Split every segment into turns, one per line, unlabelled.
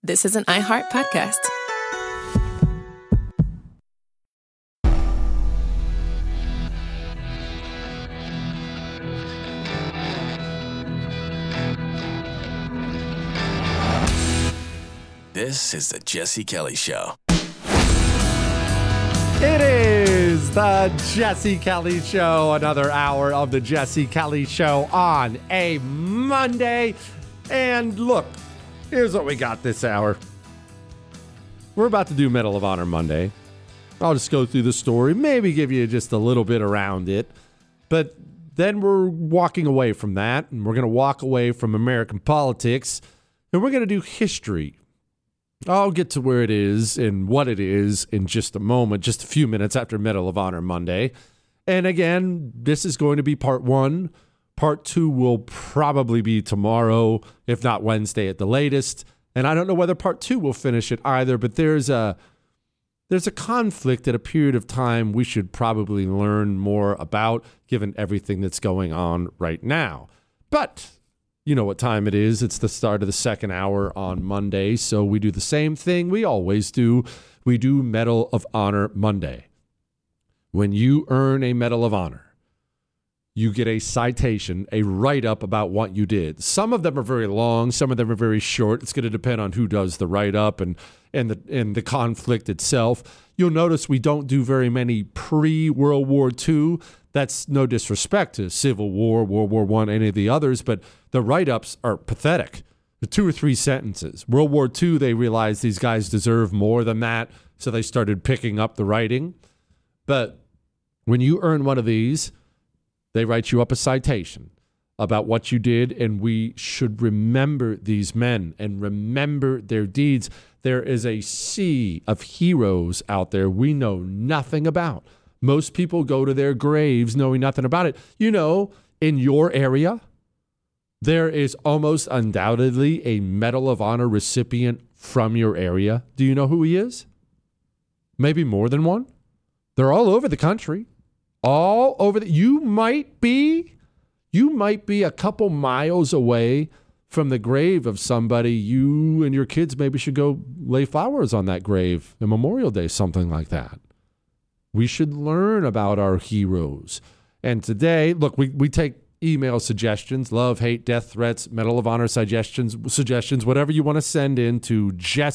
This is an iHeart podcast.
This is the Jesse Kelly Show.
It is the Jesse Kelly Show, another hour of the Jesse Kelly Show on a Monday. And look, here's what we got this hour. We're about to do Medal of Honor Monday. I'll just go through the story, maybe give you just a little bit around it. But then we're walking away from that, and we're going to walk away from American politics, and we're going to do history. I'll get to where it is and what it is in just a moment, just a few minutes after Medal of Honor Monday. And again, this is going to be part one. Part two will probably be tomorrow, if not Wednesday at the latest. And I don't know whether part two will finish it either, but there's a conflict at a period of time we should probably learn more about, given everything that's going on right now. But you know what time it is. It's the start of the second hour on Monday, so we do the same thing we always do. We do Medal of Honor Monday. When you earn a Medal of Honor, you get a citation, a write-up about what you did. Some of them are very long. Some of them are very short. It's going to depend on who does the write-up and the conflict itself. You'll notice we don't do very many pre-World War II. That's no disrespect to Civil War, World War I, any of the others, but the write-ups are pathetic. The 2 or 3 sentences. World War II, they realized these guys deserve more than that, so they started picking up the writing. But when you earn one of these, they write you up a citation about what you did, and we should remember these men and remember their deeds. There is a sea of heroes out there we know nothing about. Most people go to their graves knowing nothing about it. You know, in your area, there is almost undoubtedly a Medal of Honor recipient from your area. Do you know who he is? Maybe more than one. They're all over the country. All over. You might be a couple miles away from the grave of somebody. You and your kids maybe should go lay flowers on that grave on Memorial Day, something like that. We should learn about our heroes. And today, look, we take email suggestions, love, hate, death threats, Medal of Honor suggestions, whatever you want to send in to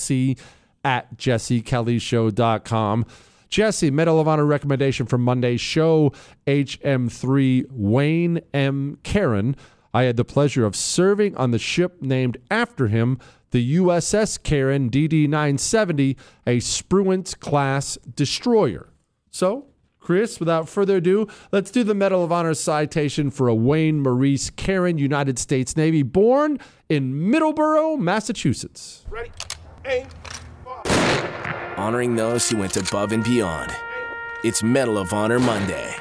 jesse@jessekellyshow.com. Jesse, Medal of Honor recommendation for Monday's show, HM3 Wayne M. Caron. I had the pleasure of serving on the ship named after him, the USS Caron DD-970, a Spruance-class destroyer. So, Chris, without further ado, let's do the Medal of Honor citation for a Wayne Maurice Caron, United States Navy, born in Middleborough, Massachusetts.
Ready, aim, fire.
Honoring those who went above and beyond. It's Medal of Honor Monday.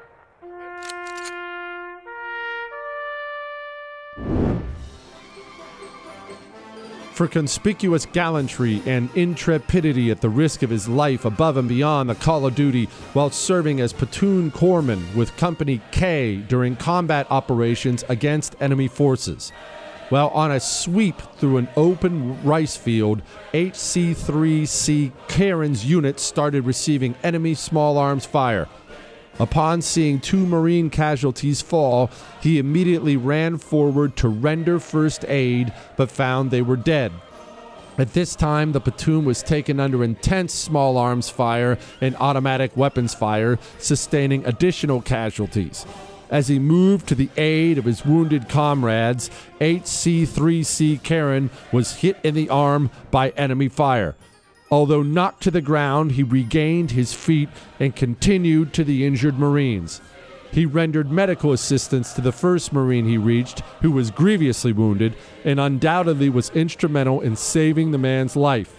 For conspicuous gallantry and intrepidity at the risk of his life above and beyond the call of duty while serving as platoon corpsman with Company K during combat operations against enemy forces. While on a sweep through an open rice field, HC-3C Caron's unit started receiving enemy small arms fire. Upon seeing 2 Marine casualties fall, he immediately ran forward to render first aid, but found they were dead. At this time, the platoon was taken under intense small arms fire and automatic weapons fire, sustaining additional casualties. As he moved to the aid of his wounded comrades, HC-3C Caron was hit in the arm by enemy fire. Although knocked to the ground, he regained his feet and continued to the injured Marines. He rendered medical assistance to the first Marine he reached, who was grievously wounded, and undoubtedly was instrumental in saving the man's life.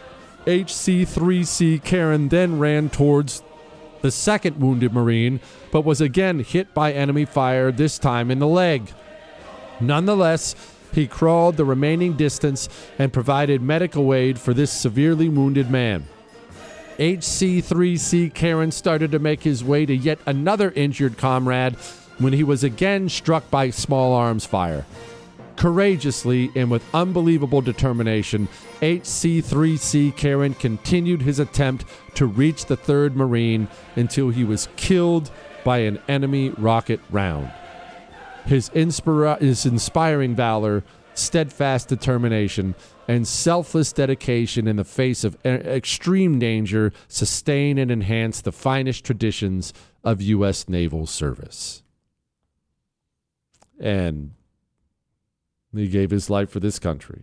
HC-3C Caron then ran towards the second wounded Marine, but was again hit by enemy fire, this time in the leg. Nonetheless, he crawled the remaining distance and provided medical aid for this severely wounded man. HC-3C Caron started to make his way to yet another injured comrade when he was again struck by small arms fire. Courageously and with unbelievable determination, HC-3C Karen continued his attempt to reach the 3rd Marine until he was killed by an enemy rocket round. His inspiring valor, steadfast determination, and selfless dedication in the face of extreme danger sustain and enhance the finest traditions of U.S. naval service. And he gave his life for this country.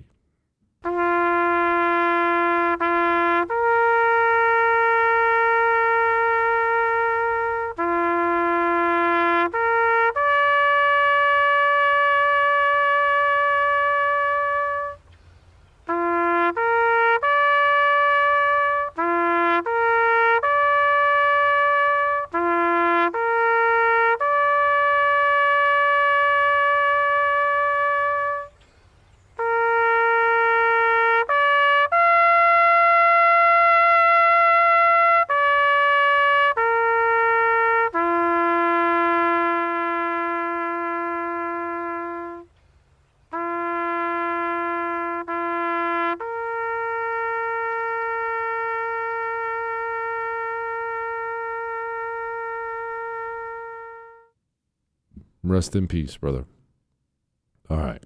Rest in peace, brother. All right.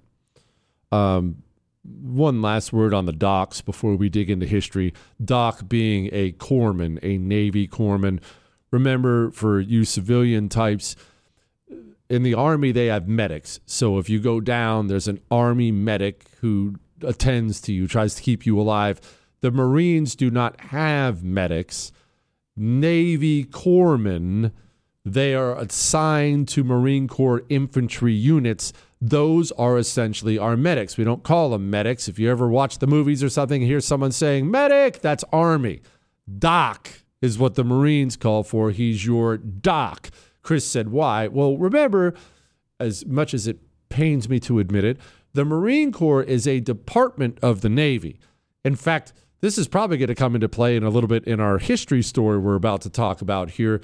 One last word on the Docs before we dig into history. Doc being a corpsman, a Navy corpsman. Remember, for you civilian types, in the Army, they have medics. So if you go down, there's an Army medic who attends to you, tries to keep you alive. The Marines do not have medics. Navy corpsmen, they are assigned to Marine Corps infantry units. Those are essentially our medics. We don't call them medics. If you ever watch the movies or something and hear someone saying medic, that's Army. Doc is what the Marines call for. He's your doc. Chris said, why? Well, remember, as much as it pains me to admit it, the Marine Corps is a department of the Navy. In fact, this is probably going to come into play in a little bit in our history story we're about to talk about here.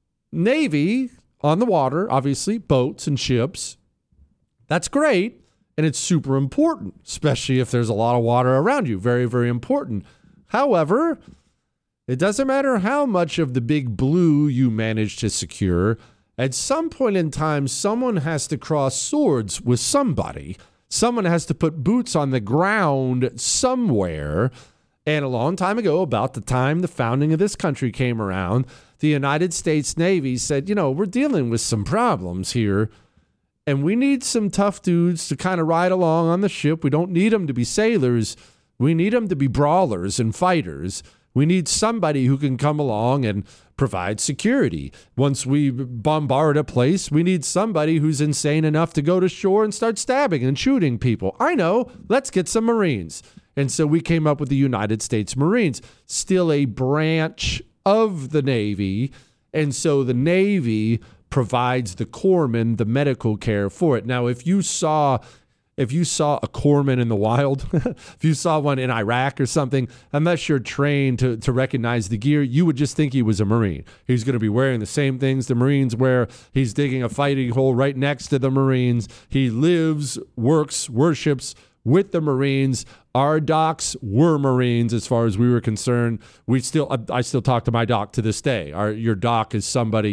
Navy on the water, obviously, boats and ships. That's great, and it's super important, especially if there's a lot of water around you. Very, very important. However, it doesn't matter how much of the big blue you manage to secure. At some point in time, someone has to cross swords with somebody. Someone has to put boots on the ground somewhere. And a long time ago, about the time the founding of this country came around, the United States Navy said, we're dealing with some problems here, and we need some tough dudes to kind of ride along on the ship. We don't need them to be sailors. We need them to be brawlers and fighters. We need somebody who can come along and provide security. Once we bombard a place, we need somebody who's insane enough to go to shore and start stabbing and shooting people. I know, let's get some Marines. And so we came up with the United States Marines, still a branch of the Navy. And so the Navy provides the corpsmen the medical care for it. Now, if you saw a corpsman in the wild, if you saw one in Iraq or something, unless you're trained to recognize the gear, you would just think he was a Marine. He's going to be wearing the same things the Marines wear. He's digging a fighting hole right next to the Marines. He lives, works, worships with the Marines. Our docs were Marines as far as we were concerned. I still talk to my doc to this day. Your doc is somebody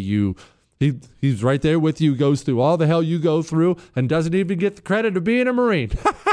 he's right there with you, goes through all the hell you go through, and doesn't even get the credit of being a Marine.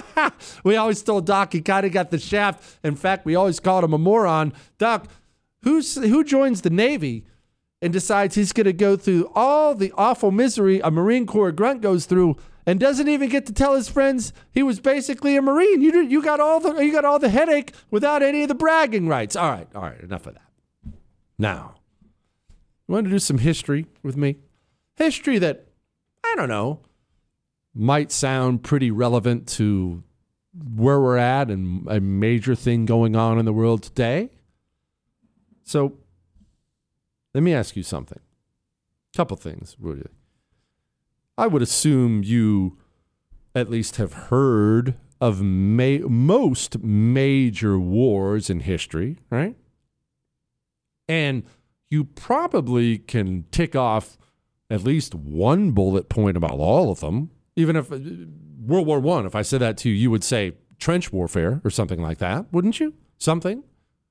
We always told Doc he kind of got the shaft. In fact, we always called him a moron. Doc, who joins the Navy and decides he's going to go through all the awful misery a Marine Corps grunt goes through and doesn't even get to tell his friends he was basically a Marine? You got all the headache without any of the bragging rights. All right, enough of that. Now, you want to do some history with me? History that, I don't know, might sound pretty relevant to where we're at and a major thing going on in the world today. So, let me ask you something. Couple things, really. I would assume you at least have heard of most major wars in history, right? And you probably can tick off at least one bullet point about all of them, Even if World War I, if I said that to you, you would say trench warfare or something like that, wouldn't you? Something.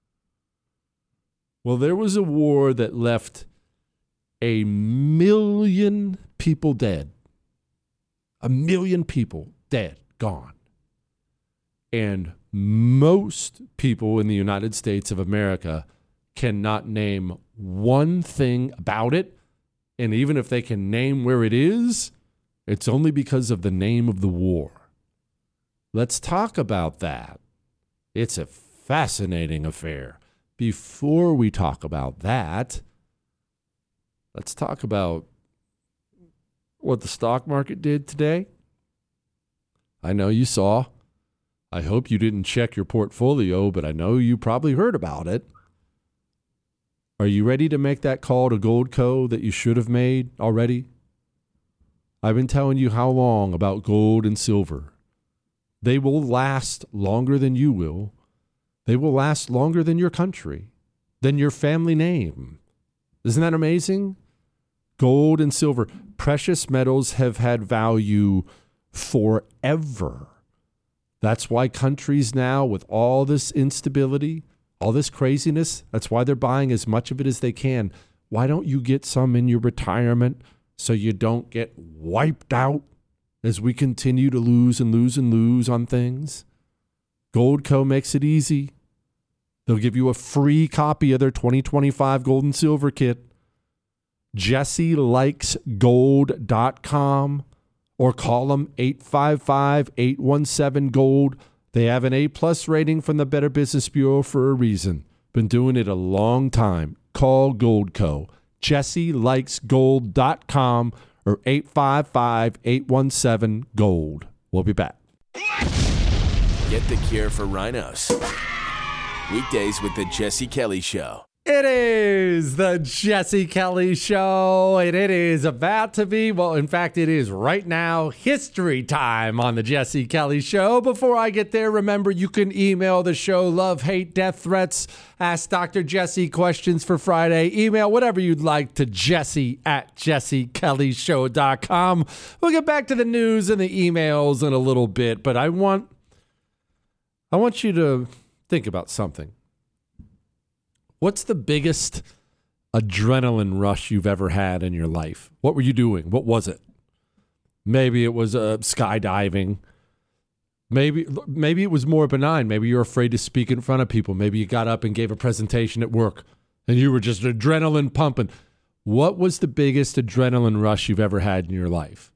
Well, there was a war that left 1 million people dead. 1 million people dead, gone. And most people in the United States of America cannot name one thing about it. And even if they can name where it is, it's only because of the name of the war. Let's talk about that. It's a fascinating affair. Before we talk about that, let's talk about what the stock market did today. I know you saw. I hope you didn't check your portfolio, but I know you probably heard about it. Are you ready to make that call to Goldco that you should have made already? I've been telling you how long about gold and silver. They will last longer than you will. They will last longer than your country, than your family name. Isn't that amazing? Gold and silver, precious metals have had value forever. That's why countries now, with all this instability, all this craziness, that's why they're buying as much of it as they can. Why don't you get some in your retirement so you don't get wiped out as we continue to lose and lose and lose on things? Goldco makes it easy. They'll give you a free copy of their 2025 gold and silver kit. JesseLikesGold.com or call them 855-817-GOLD. They have an A+ rating from the Better Business Bureau for a reason. Been doing it a long time. Call Goldco. JesseLikesGold.com or 855-817-GOLD. We'll be back.
Get the cure for rhinos. Weekdays with the Jesse Kelly Show.
It is the Jesse Kelly Show, and it is about to be, well, in fact, it is right now, history time on the Jesse Kelly Show. Before I get there, remember, you can email the show, love, hate, death threats, ask Dr. Jesse questions for Friday, email whatever you'd like to jesse@jessekellyshow.com. We'll get back to the news and the emails in a little bit, but I want you to think about something. What's the biggest adrenaline rush you've ever had in your life? What were you doing? What was it? Maybe it was skydiving. Maybe it was more benign. Maybe you're afraid to speak in front of people. Maybe you got up and gave a presentation at work and you were just adrenaline pumping. What was the biggest adrenaline rush you've ever had in your life?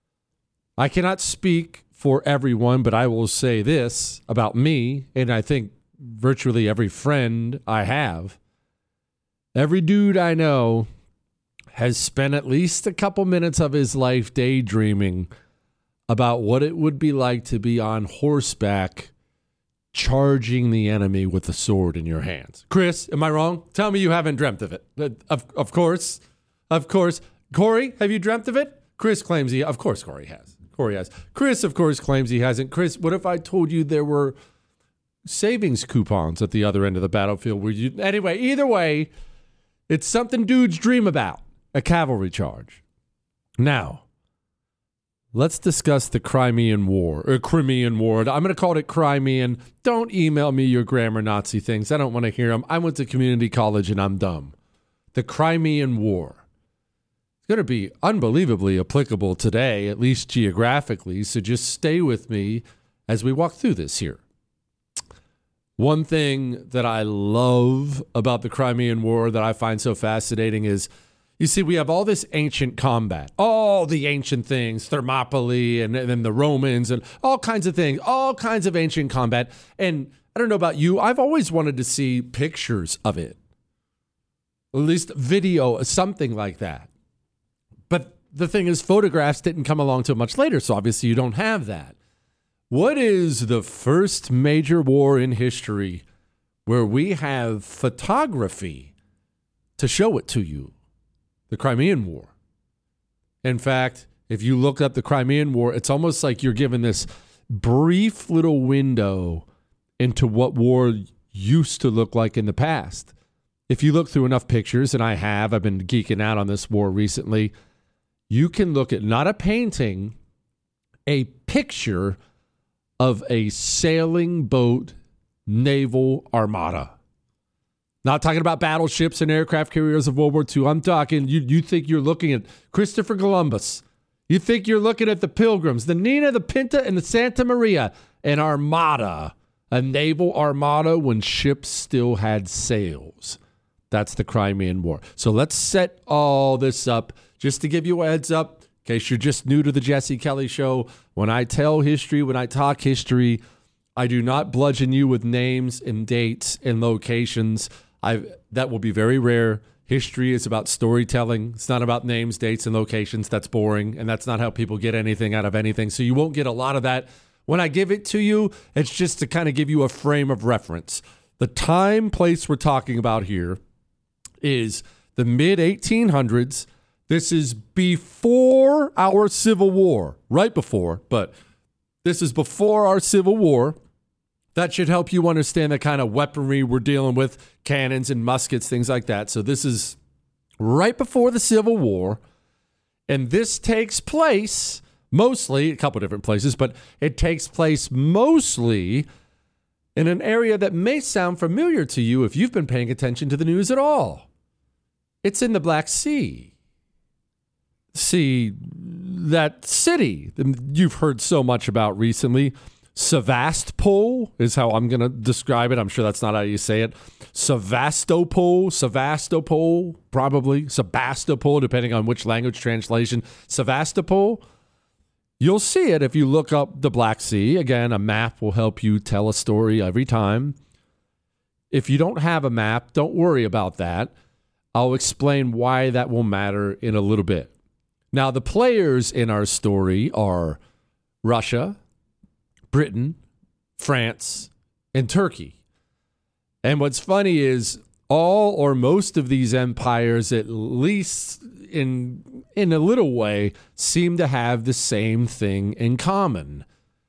I cannot speak for everyone, but I will say this about me, and I think virtually every friend I have. Every dude I know has spent at least a couple minutes of his life daydreaming about what it would be like to be on horseback charging the enemy with a sword in your hands. Chris, am I wrong? Tell me you haven't dreamt of it. Of course. Corey, have you dreamt of it? Chris claims of course Corey has. Chris, of course, claims he hasn't. Chris, what if I told you there were savings coupons at the other end of the battlefield where you... Anyway, either way, it's something dudes dream about, a cavalry charge. Now, let's discuss the Crimean War. I'm going to call it Crimean. Don't email me your grammar Nazi things. I don't want to hear them. I went to community college and I'm dumb. The Crimean War. It's going to be unbelievably applicable today, at least geographically, so just stay with me as we walk through this here. One thing that I love about the Crimean War that I find so fascinating is, you see, we have all this ancient combat, all the ancient things, Thermopylae and then the Romans and all kinds of things, all kinds of ancient combat. And I don't know about you, I've always wanted to see pictures of it, at least video, something like that. But the thing is, photographs didn't come along till much later, so obviously you don't have that. What is the first major war in history where we have photography to show it to you? The Crimean War. In fact, if you look up the Crimean War, it's almost like you're given this brief little window into what war used to look like in the past. If you look through enough pictures, and I've been geeking out on this war recently, you can look at not a painting, a picture of a sailing boat naval armada. Not talking about battleships and aircraft carriers of World War II. I'm talking, you think you're looking at Christopher Columbus. You think you're looking at the Pilgrims, the Nina, the Pinta, and the Santa Maria, an armada, a naval armada when ships still had sails. That's the Crimean War. So let's set all this up just to give you a heads up in case you're just new to the Jesse Kelly Show. When I tell history, when I talk history, I do not bludgeon you with names and dates and locations. That will be very rare. History is about storytelling. It's not about names, dates, and locations. That's boring, and that's not how people get anything out of anything. So you won't get a lot of that. When I give it to you, it's just to kind of give you a frame of reference. The time, place we're talking about here is the mid-1800s. This is before our Civil War, right before, but this is before our Civil War. That should help you understand the kind of weaponry we're dealing with, cannons and muskets, things like that. So this is right before the Civil War, and this takes place mostly, a couple different places, but it takes place mostly in an area that may sound familiar to you if you've been paying attention to the news at all. It's in the Black Sea. See, that city you've heard so much about recently, Sevastopol is how I'm going to describe it. I'm sure that's not how you say it. Sevastopol, probably. Sebastopol, depending on which language translation. Sevastopol. You'll see it if you look up the Black Sea. Again, a map will help you tell a story every time. If you don't have a map, don't worry about that. I'll explain why that will matter in a little bit. Now, the players in our story are Russia, Britain, France, and Turkey. And what's funny is all or most of these empires, at least in a little way, seem to have the same thing in common.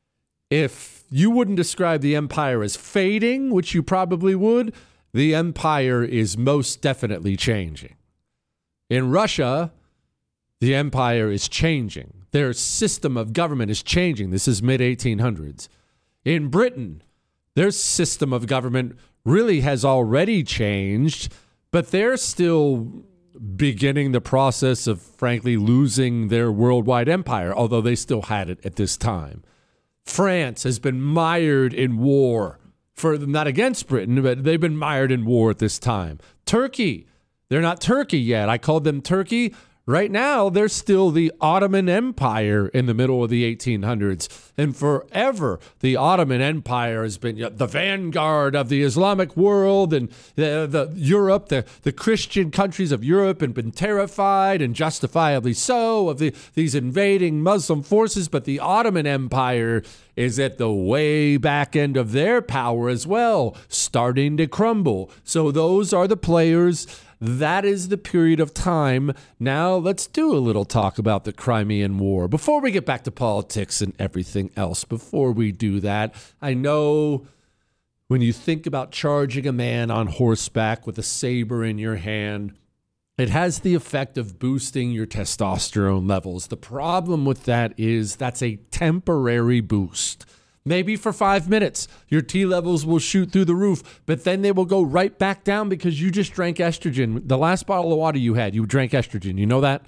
If you wouldn't describe the empire as fading, which you probably would, the empire is most definitely changing. In Russia, the empire is changing. Their system of government is changing. This is mid-1800s. In Britain, their system of government really has already changed, but they're still beginning the process of, frankly, losing their worldwide empire, although they still had it at this time. France has been mired in war, not against Britain, but they've been mired in war at this time. Turkey, they're not Turkey yet. I called them Turkey. Right now, they're still the Ottoman Empire in the middle of the 1800s. And forever, the Ottoman Empire has been the vanguard of the Islamic world, and the Europe, the Christian countries of Europe have been terrified, and justifiably so, of these invading Muslim forces. But the Ottoman Empire is at the way back end of their power as well, starting to crumble. So those are the players. That is the period of time. Now let's do a little talk about the Crimean War. Before we get back to politics and everything else, before we do that, I know when you think about charging a man on horseback with a saber in your hand, it has the effect of boosting your testosterone levels. The problem with that is that's a temporary boost. Maybe for 5 minutes, your T levels will shoot through the roof, but then they will go right back down because you just drank estrogen. The last bottle of water you had, you drank estrogen. You know that?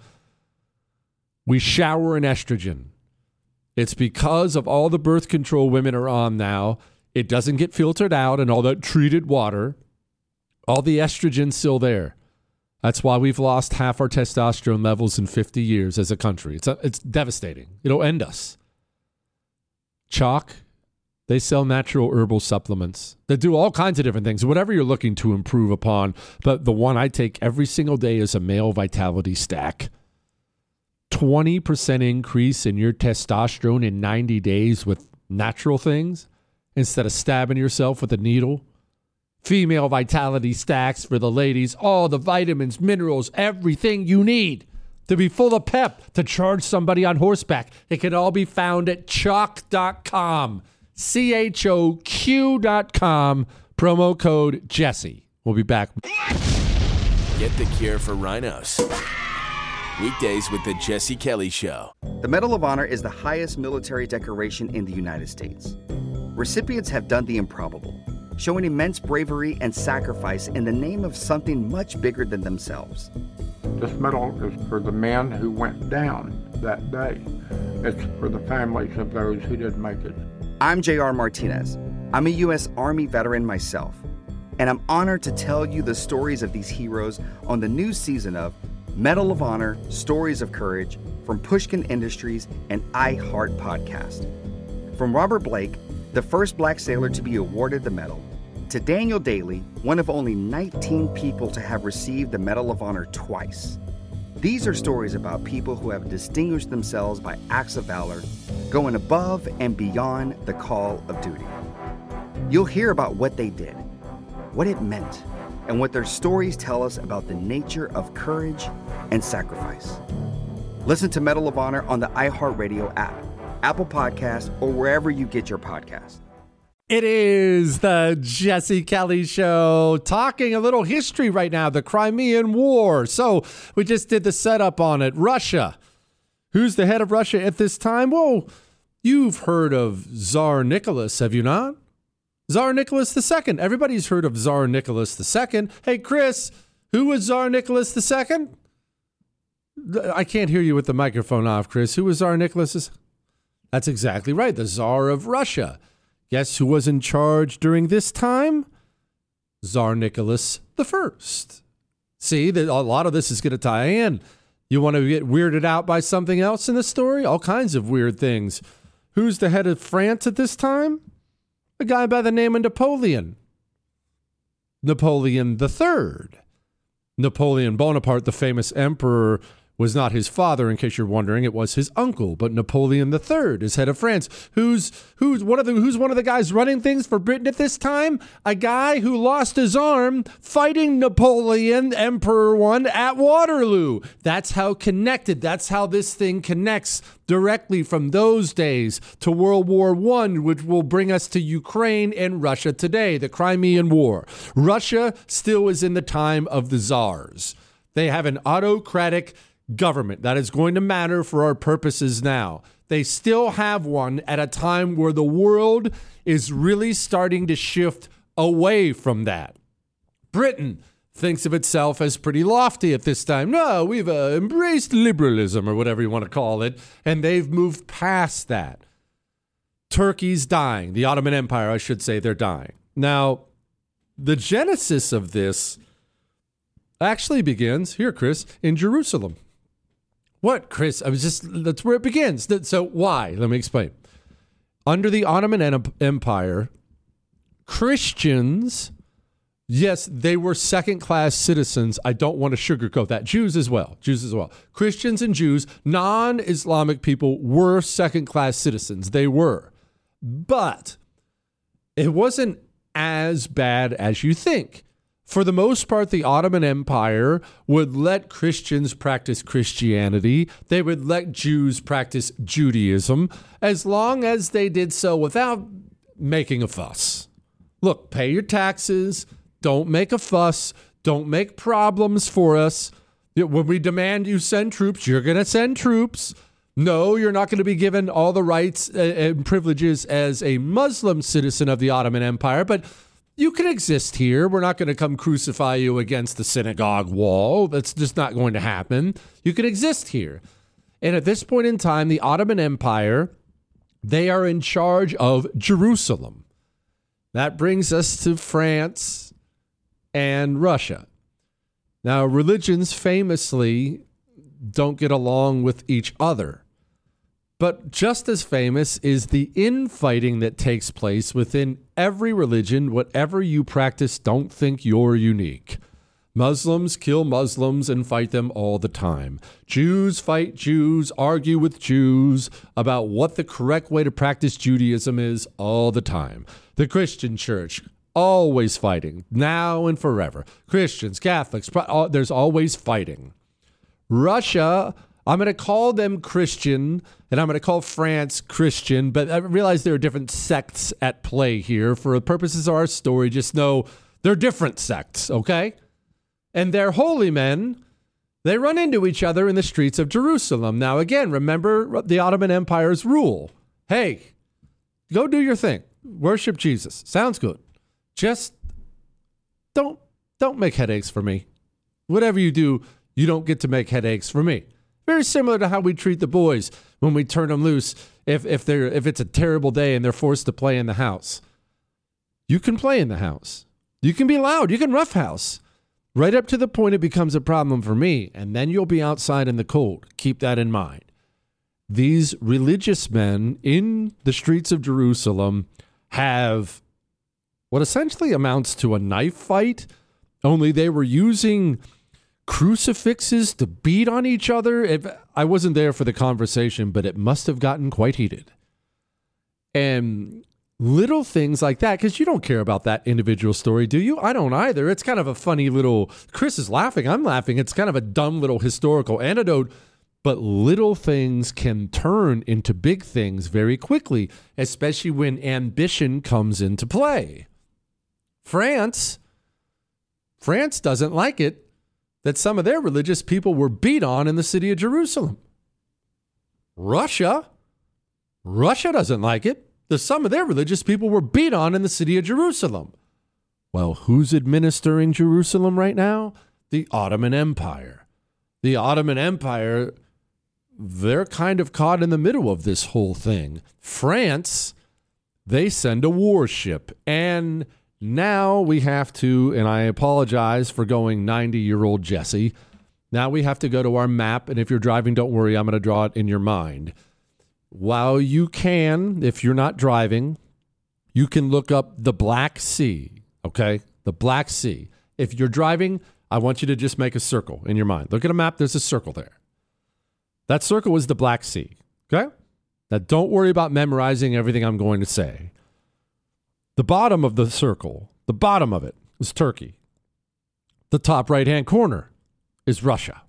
We shower in estrogen. It's because of all the birth control women are on now. It doesn't get filtered out and all that treated water. All the estrogen's still there. That's why we've lost half our testosterone levels in 50 years as a country. It's devastating. It'll end us. Chalk. They sell natural herbal supplements. They do all kinds of different things, whatever you're looking to improve upon. But the one I take every single day is a male vitality stack. 20% increase in your testosterone in 90 days with natural things instead of stabbing yourself with a needle. Female vitality stacks for the ladies. All the vitamins, minerals, everything you need to be full of pep to charge somebody on horseback. It can all be found at choq.com. CHOQ.com, promo code Jesse. We'll be back.
Get the cure for rhinos. Weekdays with the Jesse Kelly Show.
The Medal of Honor is the highest military decoration in the United States. Recipients have done the improbable, showing immense bravery and sacrifice in the name of something much bigger than themselves.
This medal is for the men who went down that day. It's for the families of those who didn't make it.
I'm J.R. Martinez. I'm a U.S. Army veteran myself, and I'm honored to tell you the stories of these heroes on the new season of Medal of Honor, Stories of Courage from Pushkin Industries and iHeart Podcast. From Robert Blake, the first black sailor to be awarded the medal, to Daniel Daly, one of only 19 people to have received the Medal of Honor twice. These are stories about people who have distinguished themselves by acts of valor, going above and beyond the call of duty. You'll hear about what they did, what it meant, and what their stories tell us about the nature of courage and sacrifice. Listen to Medal of Honor on the iHeartRadio app, Apple Podcasts, or wherever you get your podcasts.
It is the Jesse Kelly Show, talking a little history right now, the Crimean War. So we just did the setup on it. Russia. Who's the head of Russia at this time? Well, you've heard of Tsar Nicholas, have you not? Tsar Nicholas II. Everybody's heard of Tsar Nicholas II. Hey, Chris, who was Tsar Nicholas II? I can't hear you with the microphone off, Chris. Who was Tsar Nicholas? That's exactly right, the Tsar of Russia. Guess who was in charge during this time? Tsar Nicholas I. See, a lot of this is going to tie in. You want to get weirded out by something else in the story? All kinds of weird things. Who's the head of France at this time? A guy by the name of Napoleon. Napoleon III. Napoleon Bonaparte, the famous emperor, was not his father, in case you're wondering. It was his uncle. But Napoleon III is head of France. Who's one of the guys running things for Britain at this time? A guy who lost his arm fighting Napoleon, Emperor I, at Waterloo. That's how connected. That's how this thing connects directly from those days to World War I, which will bring us to Ukraine and Russia today, the Crimean War. Russia still is in the time of the czars. They have an autocratic government. That is going to matter for our purposes now. They still have one at a time where the world is really starting to shift away from that. Britain thinks of itself as pretty lofty at this time. No, we've embraced liberalism, or whatever you want to call it, and they've moved past that. Turkey's dying. The Ottoman Empire, I should say, they're dying. Now, the genesis of this actually begins, here, Chris, in Jerusalem. What, Chris? That's where it begins. So why? Let me explain. Under the Ottoman Empire, Christians, yes, they were second-class citizens. I don't want to sugarcoat that. Jews as well. Christians and Jews, non-Islamic people, were second-class citizens. They were. But it wasn't as bad as you think. For the most part, the Ottoman Empire would let Christians practice Christianity. They would let Jews practice Judaism, as long as they did so without making a fuss. Look, pay your taxes. Don't make a fuss. Don't make problems for us. When we demand you send troops, you're going to send troops. No, you're not going to be given all the rights and privileges as a Muslim citizen of the Ottoman Empire, but you can exist here. We're not going to come crucify you against the synagogue wall. That's just not going to happen. You can exist here. And at this point in time, the Ottoman Empire, they are in charge of Jerusalem. That brings us to France and Russia. Now, religions famously don't get along with each other. But just as famous is the infighting that takes place within every religion. Whatever you practice, don't think you're unique. Muslims kill Muslims and fight them all the time. Jews fight Jews, argue with Jews about what the correct way to practice Judaism is all the time. The Christian church, always fighting, now and forever. Christians, Catholics, there's always fighting. Russia, I'm going to call them Christian, and I'm going to call France Christian, but I realize there are different sects at play here. For the purposes of our story, just know they're different sects, okay? And their holy men, They run into each other in the streets of Jerusalem. Now, again, remember the Ottoman Empire's rule. Hey, go do your thing. Worship Jesus. Sounds good. Just don't make headaches for me. Whatever you do, you don't get to make headaches for me. Very similar to how we treat the boys when we turn them loose if it's a terrible day and they're forced to play in the house. You can play in the house. You can be loud. You can roughhouse. Right up to the point it becomes a problem for me, and then you'll be outside in the cold. Keep that in mind. These religious men in the streets of Jerusalem have what essentially amounts to a knife fight, only they were using crucifixes to beat on each other. I wasn't there for the conversation, but it must have gotten quite heated. And little things like that, because you don't care about that individual story, do you? I don't either. It's kind of a funny little, Chris is laughing, I'm laughing. It's kind of a dumb little historical anecdote, but little things can turn into big things very quickly, especially when ambition comes into play. France doesn't like it that some of their religious people were beat on in the city of Jerusalem. Russia doesn't like it that some of their religious people were beat on in the city of Jerusalem. Well, who's administering Jerusalem right now? The Ottoman Empire. The Ottoman Empire, they're kind of caught in the middle of this whole thing. France, they send a warship. And now we have to, and I apologize for going 90-year-old Jesse, now we have to go to our map. And if you're driving, don't worry, I'm going to draw it in your mind. While you can, if you're not driving, you can look up the Black Sea, okay? The Black Sea. If you're driving, I want you to just make a circle in your mind. Look at a map, there's a circle there. That circle is the Black Sea, okay? Now, don't worry about memorizing everything I'm going to say. The bottom of the circle, the bottom of it is Turkey. The top right-hand corner is Russia.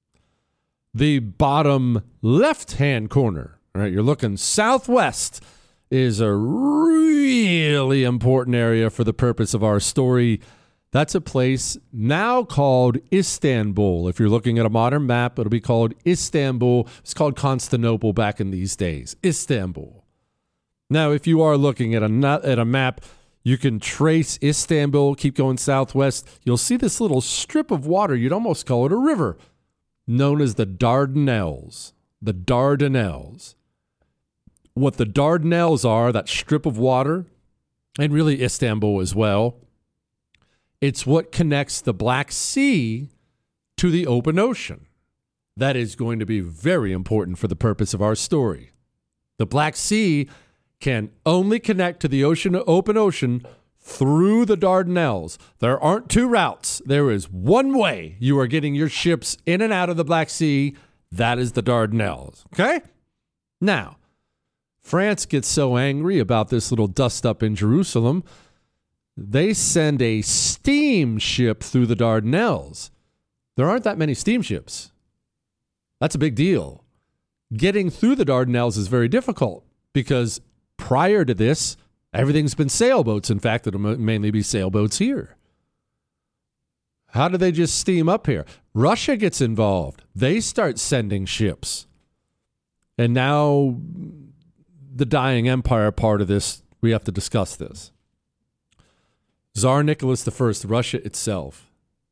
The bottom left-hand corner, all right, you're looking southwest, is a really important area for the purpose of our story. That's a place now called Istanbul. If you're looking at a modern map, it'll be called Istanbul. It's called Constantinople back in these days. Istanbul. Now, if you are looking at a map, you can trace Istanbul, keep going southwest. You'll see this little strip of water. You'd almost call it a river, known as the Dardanelles. The Dardanelles. What the Dardanelles are, that strip of water, and really Istanbul as well, it's what connects the Black Sea to the open ocean. That is going to be very important for the purpose of our story. The Black Sea can only connect to the open ocean through the Dardanelles. There aren't two routes. There is one way you are getting your ships in and out of the Black Sea. That is the Dardanelles. Okay? Now, France gets so angry about this little dust-up in Jerusalem, they send a steamship through the Dardanelles. There aren't that many steamships. That's a big deal. Getting through the Dardanelles is very difficult because prior to this, everything's been sailboats. In fact, it'll mainly be sailboats here. How do they just steam up here? Russia gets involved. They start sending ships. And now the dying empire part of this, we have to discuss this. Tsar Nicholas I, Russia itself,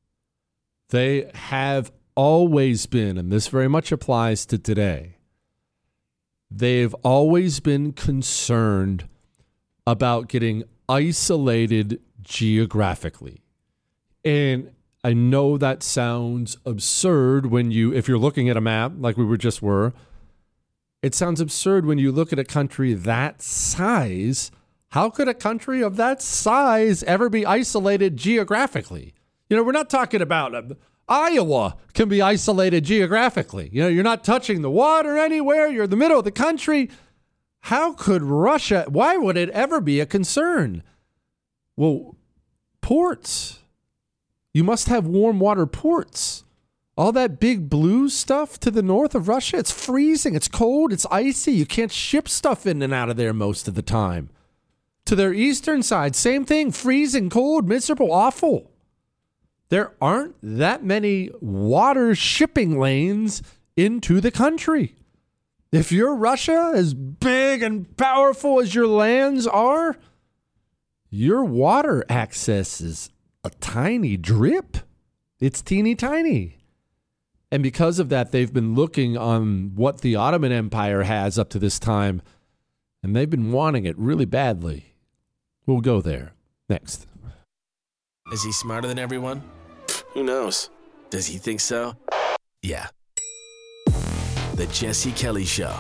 they have always been, and this very much applies to today, they've always been concerned about getting isolated geographically. And I know that sounds absurd if you're looking at a map like we were. It sounds absurd when you look at a country that size. How could a country of that size ever be isolated geographically? You know, we're not talking about Iowa can be isolated geographically. You know, you're not touching the water anywhere. You're in the middle of the country. How could Russia, why would it ever be a concern? Well, ports. You must have warm water ports. All that big blue stuff to the north of Russia, it's freezing, it's cold, it's icy. You can't ship stuff in and out of there most of the time. To their eastern side, same thing, freezing, cold, miserable, awful. there aren't that many water shipping lanes into the country. If you're Russia, as big and powerful as your lands are, your water access is a tiny drip. It's teeny tiny. And because of that, they've been looking on what the Ottoman Empire has up to this time, and they've been wanting it really badly. We'll go there next.
Is he smarter than everyone? Who knows? Does he think so? Yeah. The Jesse Kelly Show.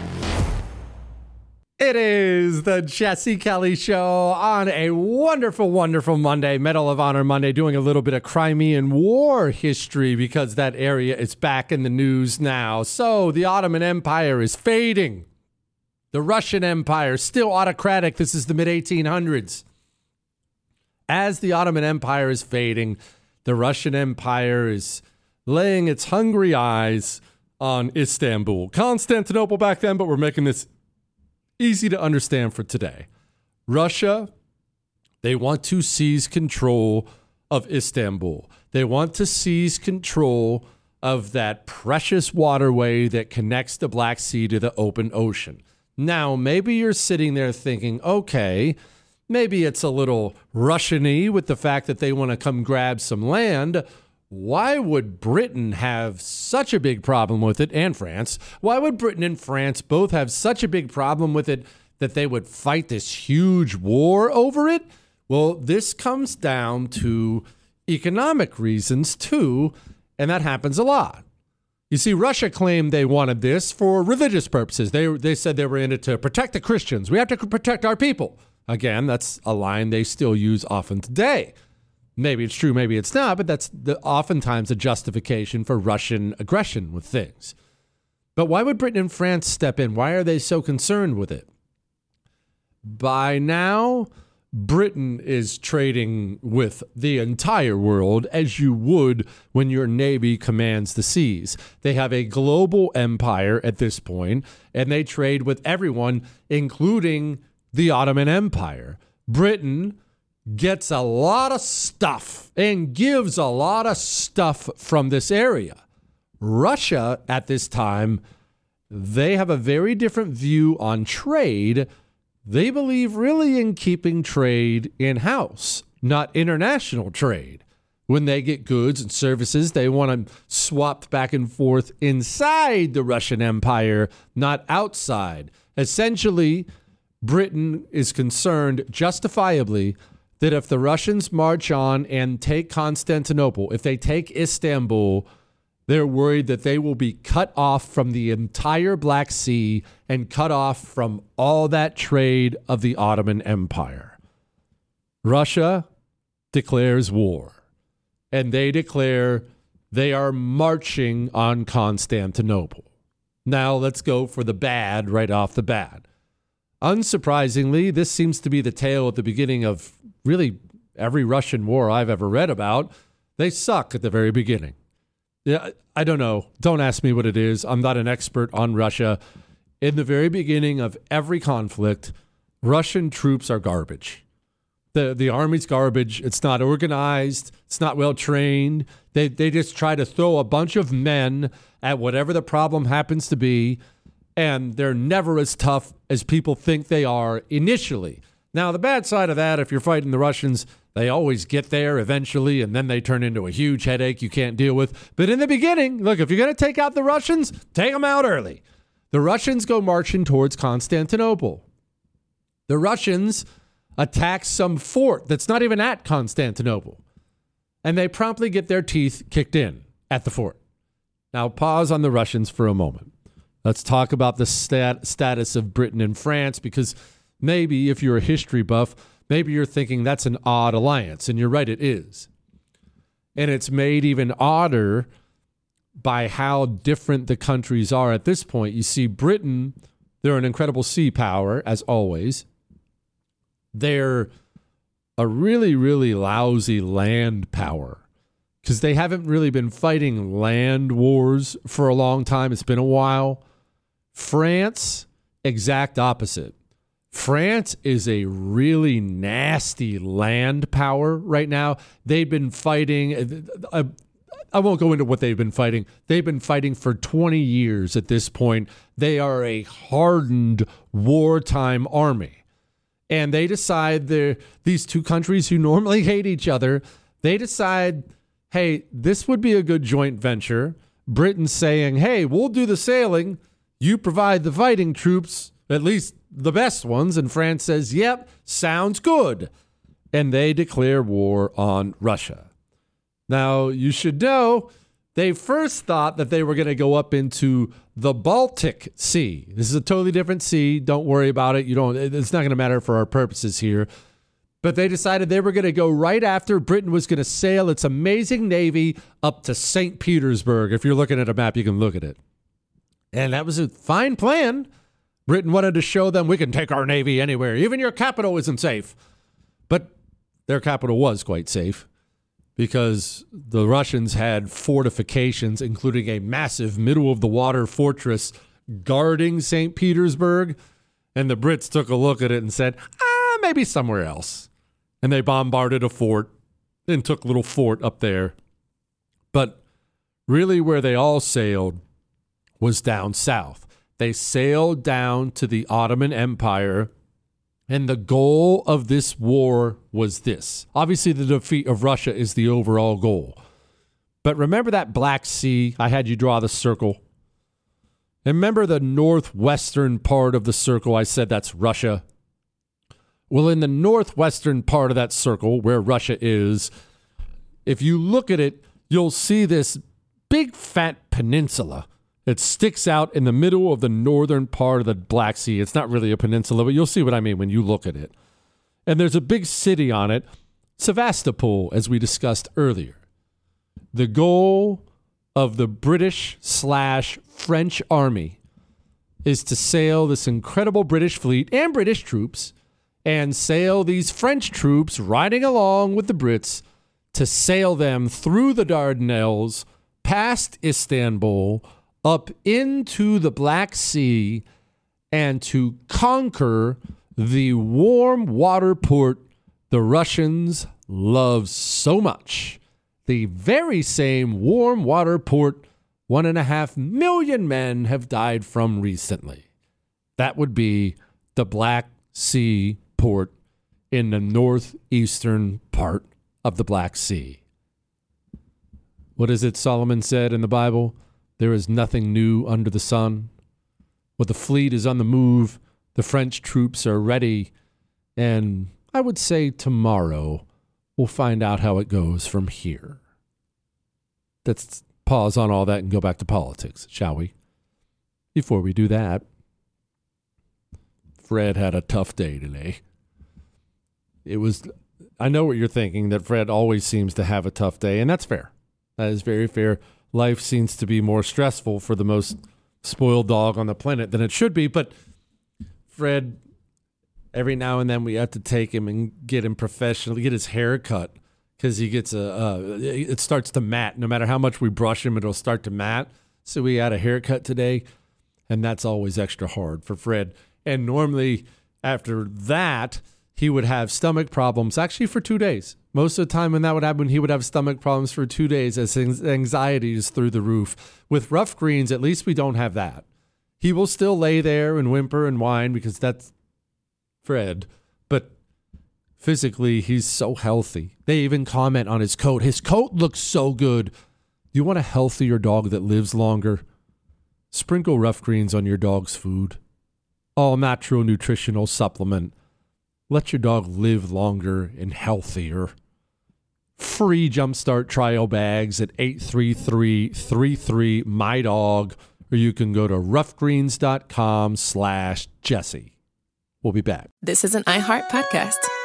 It is the Jesse Kelly Show on a wonderful, wonderful Monday, Medal of Honor Monday, doing a little bit of Crimean War history because that area is back in the news now. So the Ottoman Empire is fading. The Russian Empire, still autocratic. This is the mid-1800s. As the Ottoman Empire is fading, the Russian Empire is laying its hungry eyes on Istanbul. Constantinople back then, but we're making this easy to understand for today. Russia, they want to seize control of Istanbul. They want to seize control of that precious waterway that connects the Black Sea to the open ocean. Now, maybe you're sitting there thinking, okay, maybe it's a little Russian-y with the fact that they want to come grab some land. Why would Britain have such a big problem with it, and France? Why would Britain and France both have such a big problem with it that they would fight this huge war over it? Well, this comes down to economic reasons too, and that happens a lot. You see, Russia claimed they wanted this for religious purposes. They said they were in it to protect the Christians. We have to protect our people. Again, that's a line they still use often today. Maybe it's true, maybe it's not, but that's oftentimes a justification for Russian aggression with things. But why would Britain and France step in? Why are they so concerned with it? By now, Britain is trading with the entire world as you would when your navy commands the seas. They have a global empire at this point, and they trade with everyone, including the Ottoman Empire. Britain gets a lot of stuff and gives a lot of stuff from this area. Russia, at this time, they have a very different view on trade. They believe really in keeping trade in-house, not international trade. When they get goods and services, they want them swapped back and forth inside the Russian Empire, not outside. Essentially, Britain is concerned, justifiably, that if the Russians march on and take Constantinople, if they take Istanbul, they're worried that they will be cut off from the entire Black Sea and cut off from all that trade of the Ottoman Empire. Russia declares war, and they declare they are marching on Constantinople. Now let's go for the bad right off the bat. Unsurprisingly, this seems to be the tale at the beginning of really every Russian war I've ever read about. They suck at the very beginning. Yeah, I don't know. Don't ask me what it is. I'm not an expert on Russia. In the very beginning of every conflict, Russian troops are garbage. The army's garbage. It's not organized. It's not well trained. They just try to throw a bunch of men at whatever the problem happens to be, and they're never as tough as people think they are initially. Now, the bad side of that, if you're fighting the Russians, they always get there eventually, and then they turn into a huge headache you can't deal with. But in the beginning, look, if you're going to take out the Russians, take them out early. The Russians go marching towards Constantinople. The Russians attack some fort that's not even at Constantinople, and they promptly get their teeth kicked in at the fort. Now, pause on the Russians for a moment. Let's talk about the status of Britain and France, because maybe if you're a history buff, maybe you're thinking that's an odd alliance, and you're right, it is. And it's made even odder by how different the countries are at this point. You see, Britain, they're an incredible sea power, as always. They're a really, really lousy land power because they haven't really been fighting land wars for a long time. It's been a while. France, exact opposite. France is a really nasty land power right now. They've been fighting. I won't go into what they've been fighting. They've been fighting for 20 years at this point. They are a hardened wartime army. And they decide, these two countries who normally hate each other, they decide, hey, this would be a good joint venture. Britain's saying, hey, we'll do the sailing. You provide the fighting troops, at least the best ones. And France says, yep, sounds good. And they declare war on Russia. Now, you should know, they first thought that they were going to go up into the Baltic Sea. This is a totally different sea. Don't worry about it. It's not going to matter for our purposes here. But they decided they were going to go right after. Britain was going to sail its amazing navy up to St. Petersburg. If you're looking at a map, you can look at it. And that was a fine plan. Britain wanted to show them we can take our navy anywhere. Even your capital isn't safe. But their capital was quite safe, because the Russians had fortifications, including a massive middle-of-the-water fortress guarding St. Petersburg. And the Brits took a look at it and said, maybe somewhere else. And they bombarded a fort and took a little fort up there. But really where they all sailed was down south. They sailed down to the Ottoman Empire. And the goal of this war was this. Obviously, the defeat of Russia is the overall goal. But remember that Black Sea? I had you draw the circle. And remember the northwestern part of the circle? I said that's Russia. Well, in the northwestern part of that circle, where Russia is, if you look at it, you'll see this big fat peninsula. It sticks out in the middle of the northern part of the Black Sea. It's not really a peninsula, but you'll see what I mean when you look at it. And there's a big city on it, Sevastopol, as we discussed earlier. The goal of the British/French army is to sail this incredible British fleet and British troops, and sail these French troops riding along with the Brits to sail them through the Dardanelles, past Istanbul, up into the Black Sea, and to conquer the warm water port the Russians love so much. The very same warm water port 1.5 million men have died from recently. That would be the Black Sea port in the northeastern part of the Black Sea. What is it Solomon said in the Bible? There is nothing new under the sun. Well, the fleet is on the move. The French troops are ready. And I would say tomorrow we'll find out how it goes from here. Let's pause on all that and go back to politics, shall we? Before we do that, Fred had a tough day today. I know what you're thinking, that Fred always seems to have a tough day, and that's fair. That is very fair. Life seems to be more stressful for the most spoiled dog on the planet than it should be. But Fred, every now and then we have to take him and get him professionally, get his hair cut, because he gets it starts to mat. No matter how much we brush him, it'll start to mat. So we had a haircut today, and that's always extra hard for Fred. And normally after that, he would have stomach problems, actually for 2 days. Most of the time when that would happen, he would have stomach problems for 2 days as his anxiety is through the roof. With Rough Greens, at least we don't have that. He will still lay there and whimper and whine because that's Fred. But physically, he's so healthy. They even comment on his coat. His coat looks so good. Do you want a healthier dog that lives longer? Sprinkle Rough Greens on your dog's food. All natural nutritional supplement. Let your dog live longer and healthier. Free Jumpstart trial bags at 833-33-MY-DOG, or you can go to roughgreens.com/Jesse. We'll be back.
This is an iHeart podcast.